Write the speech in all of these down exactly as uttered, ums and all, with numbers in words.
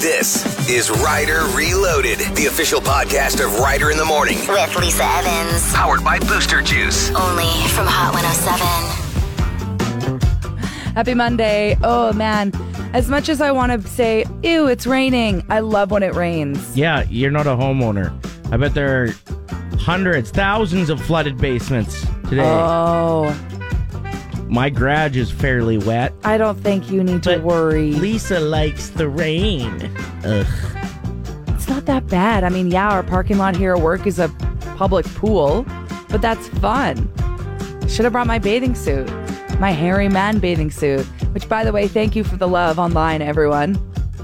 This is Ryder Reloaded, the official podcast of Ryder in the Morning. With Lisa Evans. Powered by Booster Juice. Only from Hot one oh seven. Happy Monday. Oh, man. As much as I want to say, ew, it's raining, I love when it rains. Yeah, you're not a homeowner. I bet there are hundreds, thousands of flooded basements today. Oh. My garage is fairly wet. I don't think you need to But worry. Lisa likes the rain. Ugh. It's not that bad. I mean, yeah, our parking lot here at work is a public pool, but that's fun. Should have brought my bathing suit. My hairy man bathing suit. Which, by the way, thank you for the love online, everyone.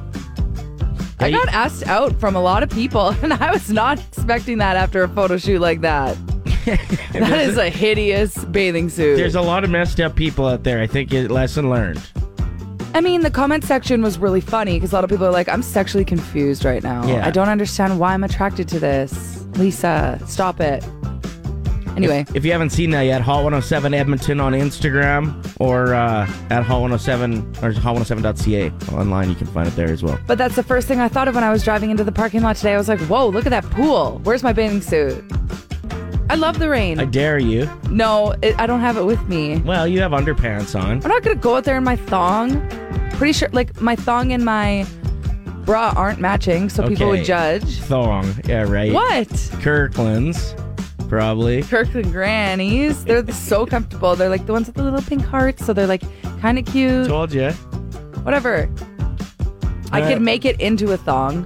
Yeah, I got you- asked out from a lot of people, and I was not expecting that after a photo shoot like that. That is a hideous bathing suit. There's a lot of messed up people out there. I think it lesson learned. I mean, the comment section was really funny because a lot of people are like, I'm sexually confused right now. Yeah. I don't understand why I'm attracted to this. Lisa, stop it. Anyway. If, if you haven't seen that yet, Hot one oh seven Edmonton on Instagram or uh, at Hot one oh seven or hot one oh seven dot c a online. You can find it there as well. But that's the first thing I thought of when I was driving into the parking lot today. I was like, whoa, look at that pool. Where's my bathing suit? I love the rain. I dare you. No, it, I don't have it with me. Well, you have underpants on. I'm not going to go out there in my thong. Pretty sure, like, my thong and my bra aren't matching, so people Okay. would judge. Thong. Yeah, right. What? Kirkland's. Probably. Kirkland grannies. They're so comfortable. They're like the ones with the little pink hearts, so they're like kind of cute. Told you. Whatever. I Uh, could make it into a thong.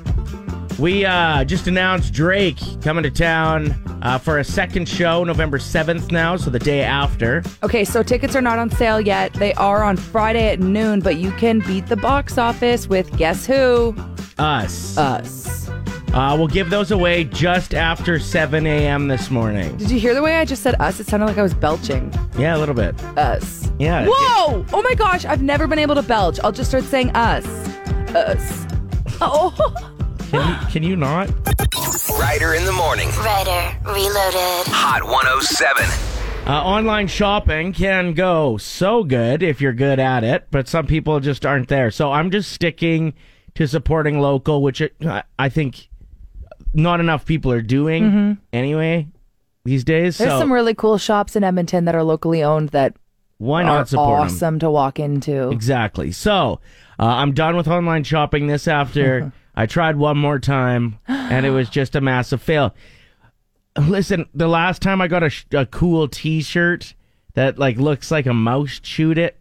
We uh, just announced Drake coming to town uh, for a second show, November seventh now, so the day after. Okay, so tickets are not on sale yet. They are on Friday at noon, but you can beat the box office with guess who? Us. Us. Uh, we'll give those away just after seven a.m. this morning. Did you hear the way I just said us? It sounded like I was belching. Yeah, a little bit. Us. Yeah. Whoa! Oh my gosh, I've never been able to belch. I'll just start saying us. Us. Oh. Can you, can you not? Ryder in the Morning. Ryder Reloaded. Hot one oh seven. Uh, online shopping can go so good if you're good at it, but some people just aren't there. So I'm just sticking to supporting local, which it, I- I think not enough people are doing Mm-hmm. anyway these days. There's so some really cool shops in Edmonton that are locally owned that why are not support them? awesome to walk into. Exactly. So uh, I'm done with online shopping this after. I tried one more time, and it was just a massive fail. Listen, the last time I got a, sh- a cool T-shirt that like looks like a mouse chewed it,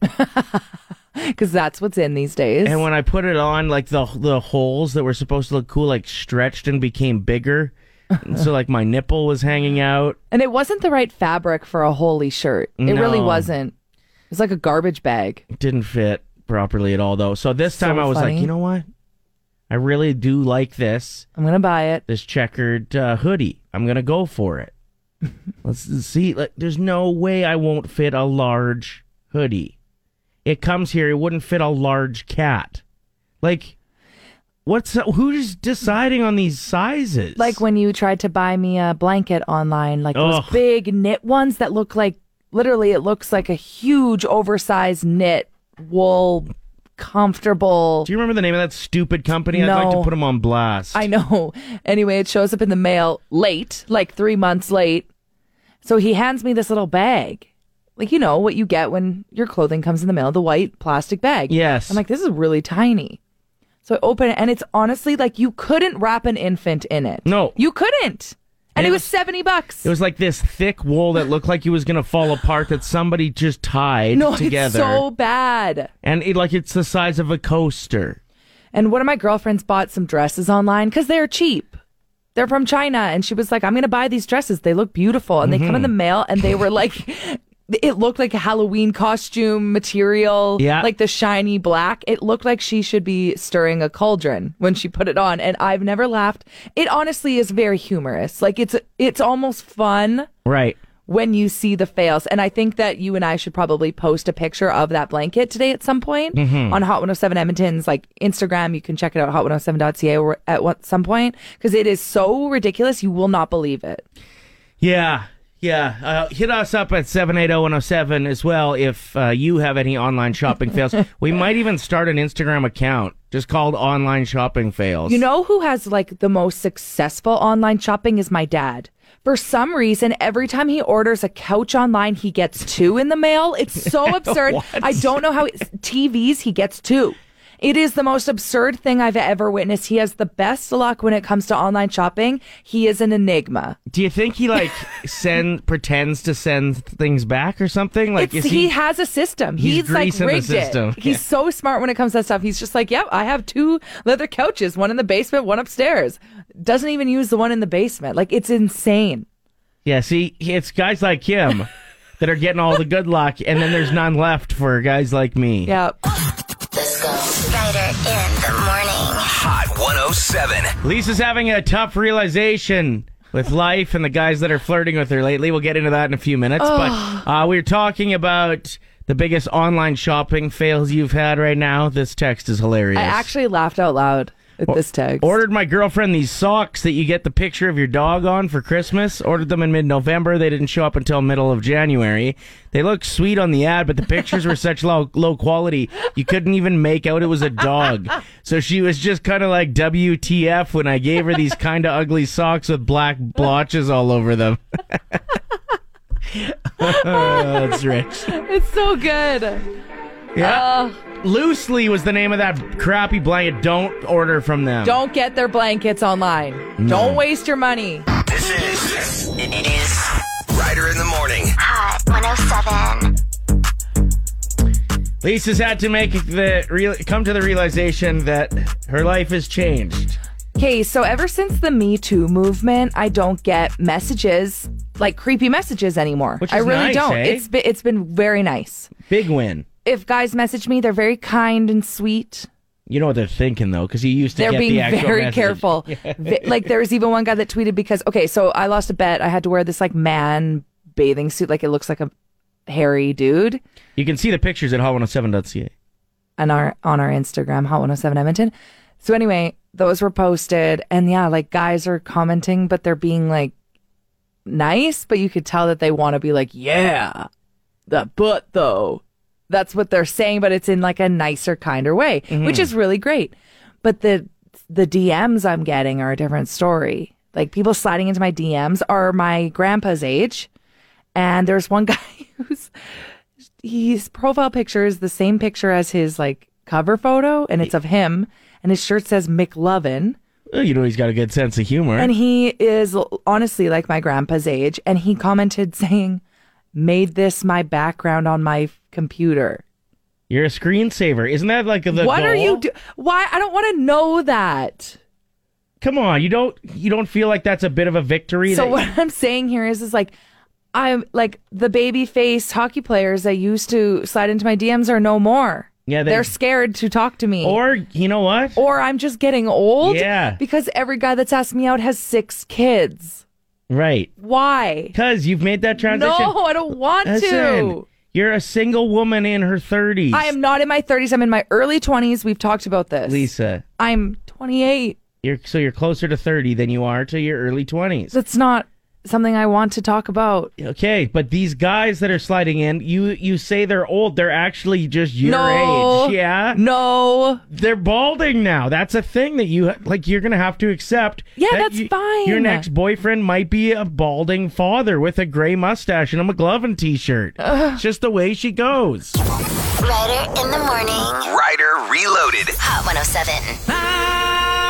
Because that's what's in these days. and when I put it on, like the the holes that were supposed to look cool, like stretched and became bigger. And so like my nipple was hanging out. And it wasn't the right fabric for a holy shirt. It really No. wasn't. It was like a garbage bag. It didn't fit properly at all, though. So this So time I was funny. like, you know what? I really do like this. I'm going to buy it. this checkered uh, hoodie. I'm gonna go for it. Let's see. Like, there's no way I won't fit a large hoodie. It comes here. It wouldn't fit a large cat. Like, what's who's deciding on these sizes? Like when you tried to buy me a blanket online, like those Ugh. big knit ones that look like, literally, it looks like a huge oversized knit wool comfortable. Do you remember the name of that stupid company? I'd like to No. put them on blast. I know. Anyway, it shows up in the mail late, like three months late. So he hands me this little bag. Like, you know, what you get when your clothing comes in the mail, the white plastic bag. Yes. I'm like, this is really tiny. So I open it, and it's honestly like you couldn't wrap an infant in it. No. You couldn't. And, And it, it was was- seventy bucks. It was like this thick wool that looked like it was gonna fall apart that somebody just tied no, together. it's so bad. And it like it's the size of a coaster. And one of my girlfriends bought some dresses online because they're cheap. They're from China. And she was like, I'm going to buy these dresses. They look beautiful. And they come in the mail and they were like, it looked like a Halloween costume material. Yeah. Like the shiny black. It looked like she should be stirring a cauldron when she put it on. And I've never laughed. It honestly is very humorous. Like it's, it's almost fun Right. when you see the fails. And I think that you and I should probably post a picture of that blanket today at some point on Hot one oh seven Edmonton's like Instagram. You can check it out, hot one oh seven dot c a or at what, some point, because it is so ridiculous. You will not believe it. Yeah. Yeah, uh, hit us up at seven eight zero one zero seven as well if uh, you have any online shopping fails. We might even start an Instagram account just called online shopping fails. You know who has like the most successful online shopping is my dad. For some reason, every time he orders a couch online, he gets two in the mail. It's so absurd. What? I don't know how it, T Vs, he gets two. It is the most absurd thing I've ever witnessed. He has the best luck when it comes to online shopping. He is an enigma. Do you think he like send pretends to send things back or something? Like It's, is he, he, has a system. he's He's, like greasing the rigged system. it. He's Yeah. so smart when it comes to that stuff. He's just like, yep, I have two leather couches, one in the basement, one upstairs. Doesn't even use the one in the basement. Like, it's insane. Yeah, see, it's guys like him that are getting all the good luck, and then there's none left for guys like me. Yeah. Let's go. Ryder in the morning. Hot one oh seven. Lisa's having a tough realization with life and the guys that are flirting with her lately. We'll get into that in a few minutes. But uh, we we're talking about the biggest online shopping fails you've had right now. This text is hilarious. I actually laughed out loud at this text. Ordered my girlfriend these socks that you get the picture of your dog on for Christmas. Ordered them in mid-November. They didn't show up until middle of January. They looked sweet on the ad, but the pictures were such low low quality, you couldn't even make out it was a dog. So she was just kind of like W T F when I gave her these kind of ugly socks with black blotches all over them. Oh, that's rich. It's so good. Yeah. Loosely was the name of that crappy blanket. Don't order from them. Don't get their blankets online. No. Don't waste your money. This is it is Ryder in the morning. Hot one oh seven. Lisa's had to make the real come to the realization that her life has changed. Okay, so ever since the Me Too movement, I don't get messages, like creepy messages anymore. Which I is really nice, don't. eh? It's been, it's been very nice. Big win. If guys message me, they're very kind and sweet. You know what they're thinking though, because you used to They're get being the actual very message. careful. Vi- like there was even one guy that tweeted because, okay, so I lost a bet. I had to wear this like man bathing suit. Like it looks like a hairy dude. You can see the pictures at hot one oh seven dot c a. And our on our Instagram, Hot one oh seven Edmonton. So anyway, those were posted, and yeah, like guys are commenting, but they're being like nice, but you could tell that they want to be like, yeah, that butt though. That's what they're saying, but it's in like a nicer, kinder way, which is really great. But the the D Ms I'm getting are a different story. Like people sliding into my D Ms are my grandpa's age, and there's one guy who's his profile picture is the same picture as his like cover photo, and it's of him, and his shirt says McLovin. Well, you know he's got a good sense of humor. And he is honestly like my grandpa's age, and he commented saying, "Made this my background on my computer." You're a screensaver. Isn't that like the What are goal? you do? Why? I don't want to know that. Come on, you don't you don't feel like that's a bit of a victory? So that- what I'm saying here is, is like, I'm like the baby face hockey players that used to slide into my D Ms are no more. Yeah, they- they're scared to talk to me. Or you know what? or I'm just getting old. Yeah. Because every guy that's asked me out has six kids. Right. Why? Because you've made that transition. No, I don't want Listen, to. you're a single woman in her thirties. I am not in my thirties. I'm in my early twenties. We've talked about this. Lisa. I'm twenty-eight. You're so you're closer to thirty than you are to your early twenties. That's not something I want to talk about. Okay, but these guys that are sliding in, you you say they're old. They're actually just your No. age. Yeah. No. They're balding now. That's a thing that you like. You're gonna have to accept. Yeah, that that's you- fine. Your next boyfriend might be a balding father with a gray mustache and a McLovin T-shirt. It's just the way she goes. Ryder in the morning. Ryder Reloaded. Hot one oh seven.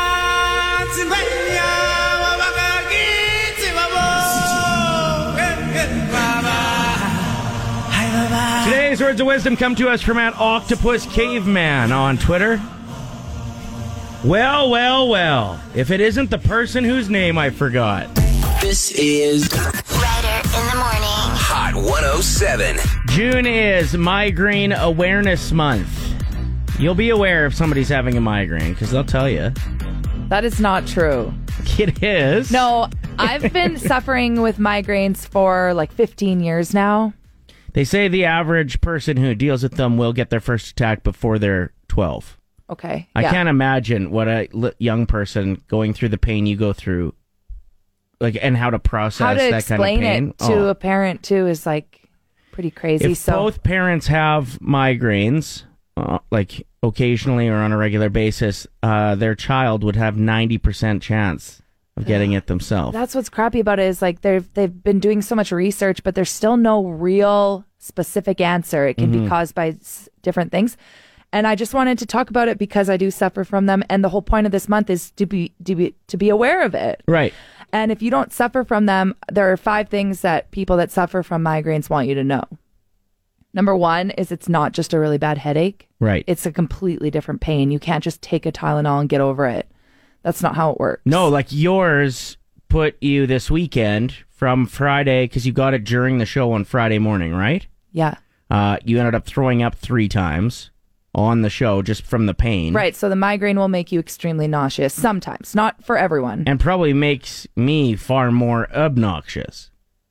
Today's words of wisdom come to us from at Octopus Caveman on Twitter. Well, well, well. If it isn't the person whose name I forgot. This is Ryder in the morning. Hot one oh seven. June is Migraine Awareness Month. You'll be aware if somebody's having a migraine because they'll tell you. That is not true. It is. No, I've been suffering with migraines for like fifteen years now. They say the average person who deals with them will get their first attack before they're twelve. Okay. I yeah. can't imagine what a li- young person going through the pain you go through, like, and how to process How to that explain kind of pain. it to Oh. a parent too is like pretty crazy. If so both parents have migraines, uh, like occasionally or on a regular basis, uh, their child would have ninety percent chance of getting it themselves. That's what's crappy about it is like they've they've been doing so much research, but there's still no real specific answer. It can mm-hmm. be caused by s- different things. And I just wanted to talk about it because I do suffer from them. And the whole point of this month is to be to be to be aware of it. Right. And if you don't suffer from them, there are five things that people that suffer from migraines want you to know. Number one is it's not just a really bad headache. Right. It's a completely different pain. You can't just take a Tylenol and get over it. That's not how it works. No, like yours put you this weekend from Friday, because you got it during the show on Friday morning, right? Yeah. Uh, you ended up throwing up three times on the show just from the pain. Right, so the migraine will make you extremely nauseous sometimes, not for everyone. And probably makes me far more obnoxious.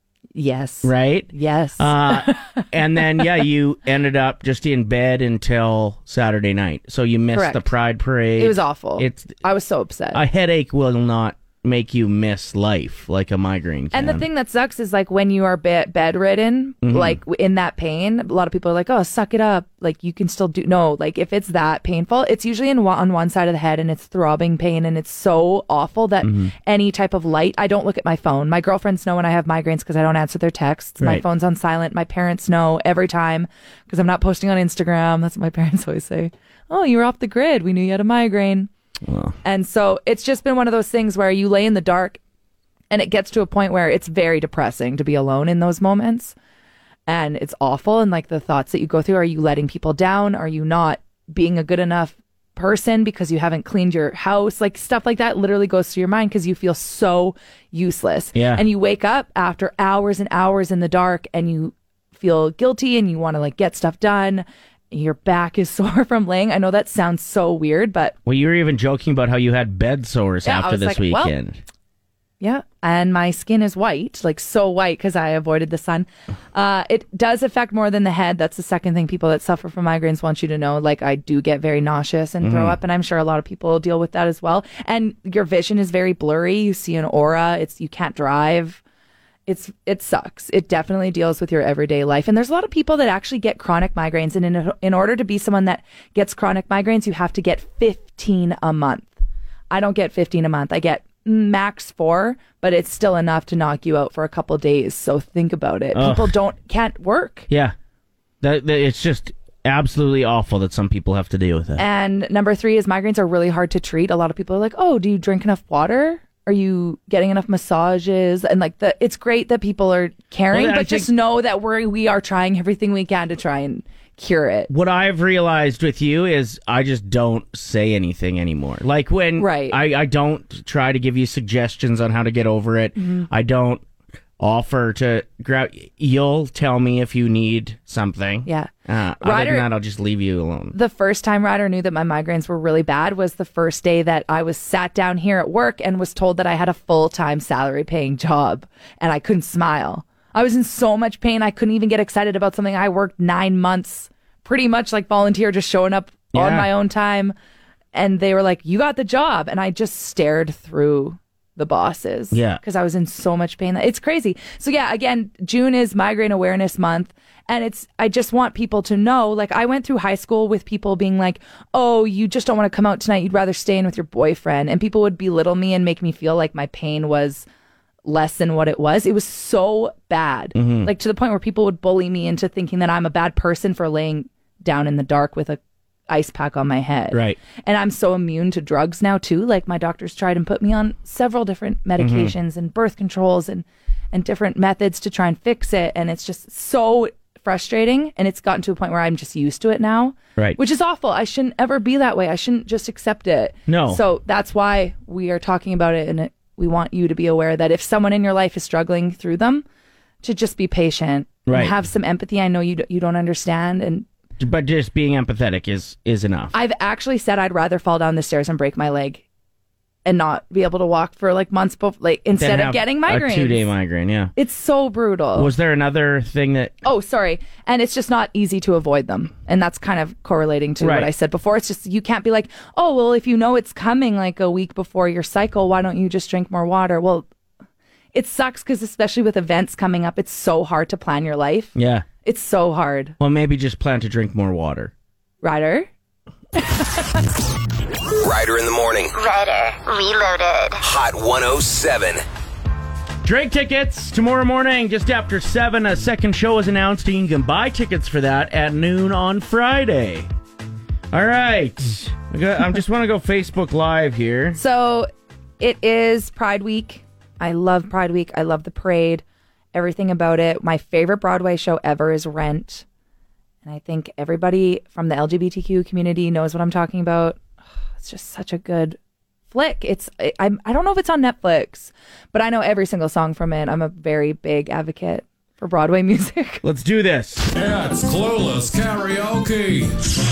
Yes. Right? Yes. Uh, and then, yeah, you ended up just in bed until Saturday night. So you missed Correct. the Pride Parade. It was awful. It's I was so upset. A headache will not make you miss life like a migraine can. And the thing that sucks is like when you are be- bedridden, mm-hmm. like in that pain, a lot of people are like, oh, suck it up. Like you can still do, no, like if it's that painful, it's usually in one, on one side of the head and it's throbbing pain and it's so awful that mm-hmm. any type of light, I don't look at my phone. My girlfriends know when I have migraines because I don't answer their texts. Right. My phone's on silent. My parents know every time because I'm not posting on Instagram. That's what my parents always say. Oh, you're off the grid. We knew you had a migraine. Well. And so it's just been one of those things where you lay in the dark and it gets to a point where it's very depressing to be alone in those moments. And it's awful. And like the thoughts that you go through, are you letting people down? Are you not being a good enough person because you haven't cleaned your house? Like stuff like that literally goes through your mind because you feel so useless. Yeah. And you wake up after hours and hours in the dark and you feel guilty and you want to like get stuff done. Your back is sore from laying. I know that sounds so weird, but... Well, you were even joking about how you had bed sores yeah, after this like, weekend. Well, yeah, and my skin is white, like so white because I avoided the sun. Uh, it does affect more than the head. That's the second thing people that suffer from migraines want you to know. Like I do get very nauseous and mm-hmm. throw up, and I'm sure a lot of people deal with that as well. And your vision is very blurry. You see an aura. It's you can't drive. It's it sucks. It definitely deals with your everyday life. And there's a lot of people that actually get chronic migraines. And in, in order to be someone that gets chronic migraines, you have to get fifteen a month. I don't get fifteen a month. I get max four, but it's still enough to knock you out for a couple of days. So think about it. Ugh. People don't can't work. Yeah. That, that, it's just absolutely awful that some people have to deal with it. And number three is migraines are really hard to treat. A lot of people are like, oh, do you drink enough water? Are you getting enough massages? And like the, it's great that people are caring, well, but think, just know that we're, we are trying everything we can to try and cure it. What I've realized with you is I just don't say anything anymore. Like when right. I, I don't try to give you suggestions on how to get over it. Mm-hmm. I don't offer to grab. You'll tell me if you need something. Yeah. Uh, Ryder, other than that, I'll just leave you alone. The first time Ryder knew that my migraines were really bad was the first day that I was sat down here at work and was told that I had a full-time salary paying job and I couldn't smile. I was in so much pain. I couldn't even get excited about something. I worked nine months pretty much like volunteer, just showing up yeah. on my own time. And they were like, you got the job. And I just stared through the bosses. Yeah. Because I was in so much pain. It's crazy. So yeah, again, June is Migraine Awareness Month. And it's, I just want people to know, like I went through high school with people being like, oh, you just don't want to come out tonight. You'd rather stay in with your boyfriend. And people would belittle me and make me feel like my pain was less than what it was. It was so bad. Mm-hmm. Like to the point where people would bully me into thinking that I'm a bad person for laying down in the dark with a ice pack on my head. Right. And I'm so immune to drugs now too. Like my doctors tried and put me on several different medications mm-hmm. and birth controls and, and different methods to try and fix it. And it's just so frustrating. And it's gotten to a point where I'm just used to it now. Right. Which is awful. I shouldn't ever be that way. I shouldn't just accept it. No. So that's why we are talking about it. And it, we want you to be aware that if someone in your life is struggling through them, to just be patient right. and have some empathy. I know you d- you don't understand, and but just being empathetic is is enough. I've actually said I'd rather fall down the stairs and break my leg and not be able to walk for like months before, like instead of getting migraines. A two-day migraine, yeah. It's so brutal. Was there another thing that... Oh, sorry. And it's just not easy to avoid them. And that's kind of correlating to right. what I said before. It's just, you can't be like, oh, well, if you know it's coming like a week before your cycle, why don't you just drink more water? Well, it sucks because especially with events coming up, it's so hard to plan your life. Yeah. It's so hard. Well, maybe just plan to drink more water. Ryder. Ryder in the morning. Ryder Reloaded. Hot one oh seven. Drake tickets tomorrow morning, just after seven. A second show is announced, and you can buy tickets for that at noon on Friday. All right. I got- I just want to go Facebook Live here. So it is Pride Week. I love Pride Week. I love the parade, everything about it. My favorite Broadway show ever is Rent. And I think everybody from the L G B T Q community knows what I'm talking about. It's just such a good flick. It's I, I'm, I don't know if it's on Netflix, but I know every single song from it. I'm a very big advocate for Broadway music. Let's do this. It's Clueless Karaoke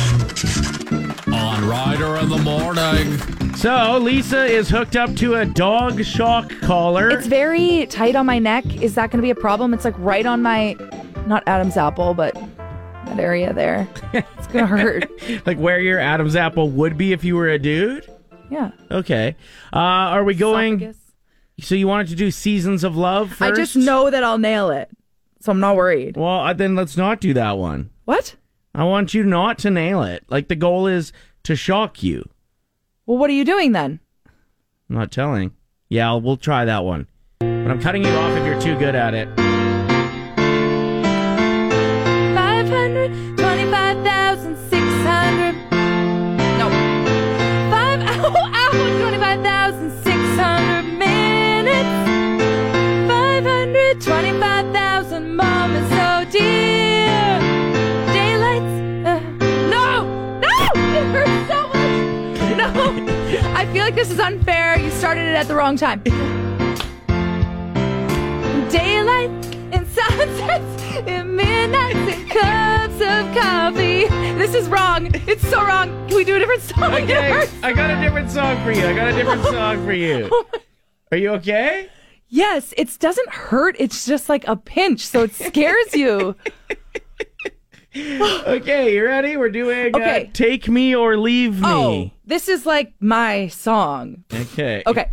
on Ryder in the morning. So, Lisa is hooked up to a dog shock collar. It's very tight on my neck. Is that going to be a problem? It's like right on my, not Adam's apple, but that area there. It's going to hurt. Like where your Adam's apple would be if you were a dude? Yeah. Okay. Uh, are we going... Esophagus. So you wanted to do Seasons of Love first? I just know that I'll nail it, so I'm not worried. Well, uh, then let's not do that one. What? I want you not to nail it. Like, the goal is to shock you. Well, what are you doing then? I'm not telling. Yeah, I'll, we'll try that one. But I'm cutting you off if you're too good at it. five hundred twenty-five thousand six hundred. No. Five hours, twenty-five thousand six hundred minutes. five hundred twenty-five thousand moments, oh dear. Daylights. Uh, no! No! It hurts so much! No! I feel like this is unfair. You started it at the wrong time. Daylight and sunsets and midnights and cups of coffee. This is wrong. It's so wrong. Can we do a different song? It Okay, hurts. I got a different song for you. I got a different song for you. Are you okay? Yes, it doesn't hurt. It's just like a pinch, so it scares you. Okay, you ready? We're doing Okay. uh, Take Me or Leave Oh, Me. this is like my song. Okay. Okay.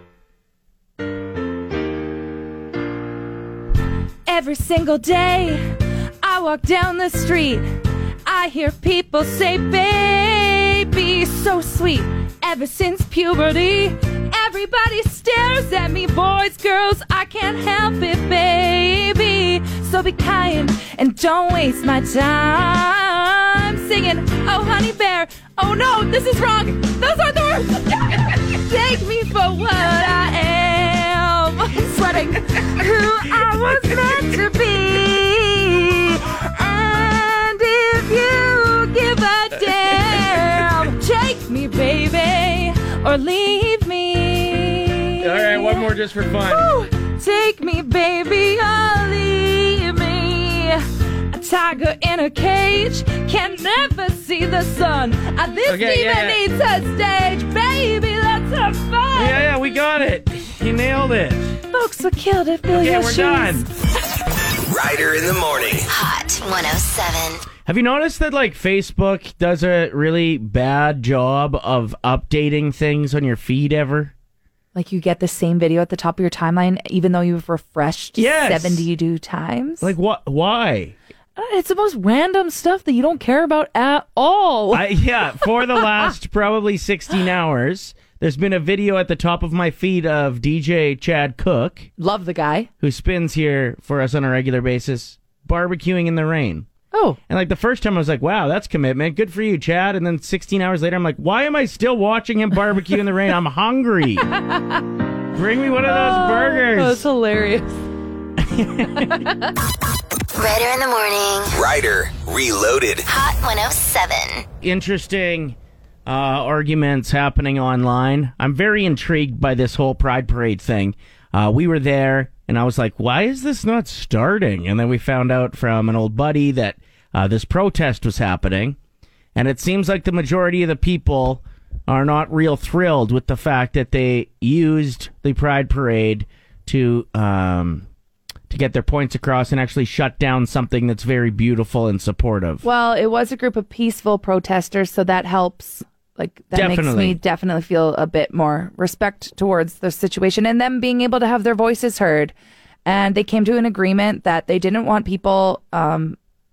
Every single day I walk down the street, I hear people say, baby, so sweet. Ever since puberty, everybody stares at me. Boys, girls, I can't help it, baby. So be kind and don't waste my time singing, oh, honey bear. Oh, no, this is wrong. Those aren't the words. Take me for what I am. I'm sweating. Who I was meant to be. And if you give a damn, take me, baby, or leave me. All right, one more just for fun. Woo! Take me, baby, or leave me. A tiger in a cage can never see the sun. Uh, this Okay, demon yeah, yeah. needs a stage, baby. Let's have fun. Yeah, yeah, we got it. You nailed it. Folks were killed at Billy Okay, we're Shoes. done. Ryder in the morning. Hot one oh seven. Have you noticed that, like, Facebook does a really bad job of updating things on your feed ever? Like you get the same video at the top of your timeline, even though you've refreshed Yes. seventy-two times. Like, what? Why? Uh, it's the most random stuff that you don't care about at all. I, yeah, for the last probably sixteen hours, there's been a video at the top of my feed of D J Chad Cook, Love the guy. who spins here for us on a regular basis, barbecuing in the rain. Oh, And like the first time I was like, wow, that's commitment. Good for you, Chad. And then sixteen hours later, I'm like, why am I still watching him barbecue in the rain? I'm hungry. Bring me one of those burgers. that's hilarious. Ryder in the morning. Ryder Reloaded. Hot one oh seven. Interesting uh, arguments happening online. I'm very intrigued by this whole Pride Parade thing. Uh, we were there, and I was like, why is this not starting? And then we found out from an old buddy that uh, this protest was happening, and it seems like the majority of the people are not real thrilled with the fact that they used the Pride Parade to um, to get their points across and actually shut down something that's very beautiful and supportive. Well, it was a group of peaceful protesters, so that helps. Like that makes Definitely. me definitely feel a bit more respect towards the situation and them being able to have their voices heard. And they came to an agreement that they didn't want people um,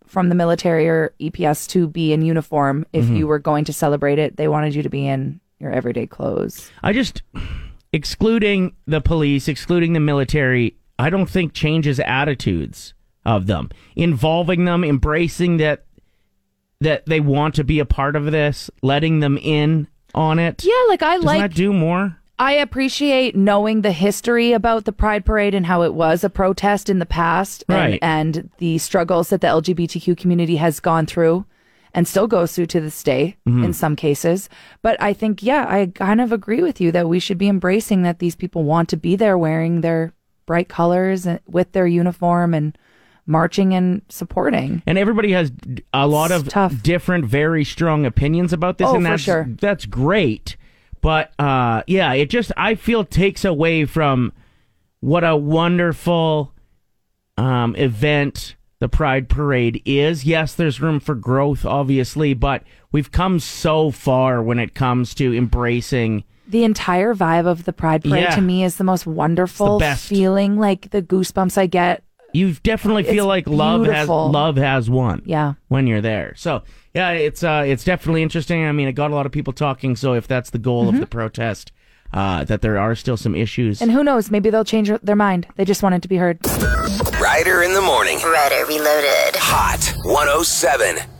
from the military or E P S to be in uniform. If Mm-hmm. you were going to celebrate it, they wanted you to be in your everyday clothes. I just, excluding the police, excluding the military, I don't think changes attitudes of them. Involving them, embracing that that they want to be a part of this, letting them in on it. Yeah, like I Doesn't like... that do more? I appreciate knowing the history about the Pride Parade and how it was a protest in the past, Right. and, and the struggles that the L G B T Q community has gone through and still goes through to this day Mm-hmm. in some cases. But I think, yeah, I kind of agree with you that we should be embracing that these people want to be there wearing their bright colors and with their uniform and marching and supporting. And everybody has d- a lot It's of tough. different, very strong opinions about this, Oh, and for that's sure. that's great. But uh, yeah, it just I feel takes away from what a wonderful um, event the Pride Parade is. Yes, there's room for growth, obviously, but we've come so far when it comes to embracing. The entire vibe of the Pride Parade Yeah. to me is the most wonderful best. feeling, like the goosebumps I get. You definitely feel It's like love beautiful. has love has won. Yeah. When you're there. So yeah, it's uh, it's definitely interesting. I mean, it got a lot of people talking. So if that's the goal of the protest, uh, that there are still some issues. And who knows, maybe they'll change their mind. They just want it to be heard. Ryder in the morning. Ryder Reloaded. Hot one oh seven.